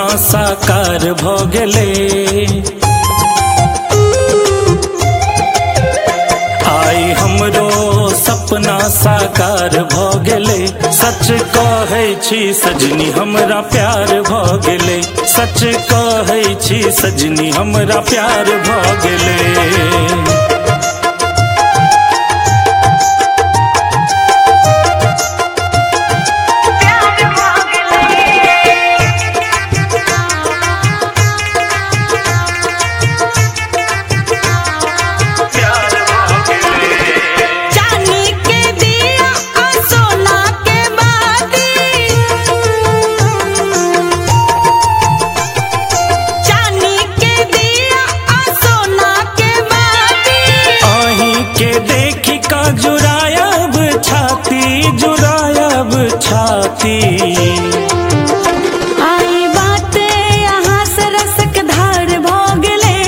साकार भ गेले। आई हमरो सपना साकार भ गेले। सच कहै छी सजनी हमरा प्यार भ गेले। सच कहै छी सजनी हमरा प्यार भ गेले। जुरायब छाती आई बात यहाँ सरसक धार भ गेले।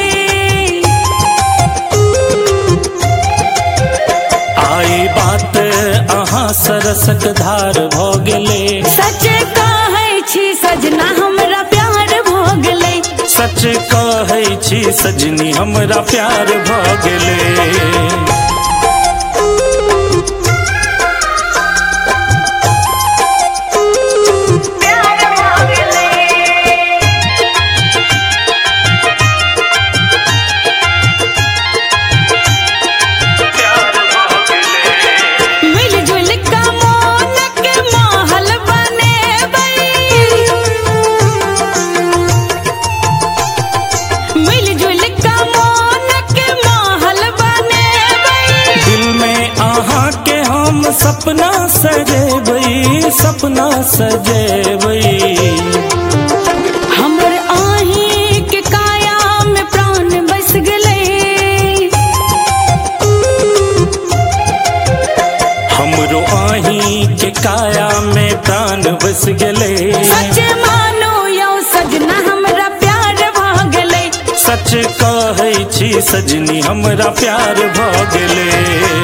आई बात अहाँ सरसक धार भ गेले। सच कहै छी सजना हमरा प्यार भ गेले। सच कहै छी सजनी हमरा प्यार भ गेले। सपना सजेबै सपना सजेबै। हमर आही के काया में प्राण बस गेले। हमरो आही के काया में प्राण बस गेले। सच मानो यौ सजना हमरा प्यार भ गेले। सच कहै छी सजनी हमरा प्यार भ गेले।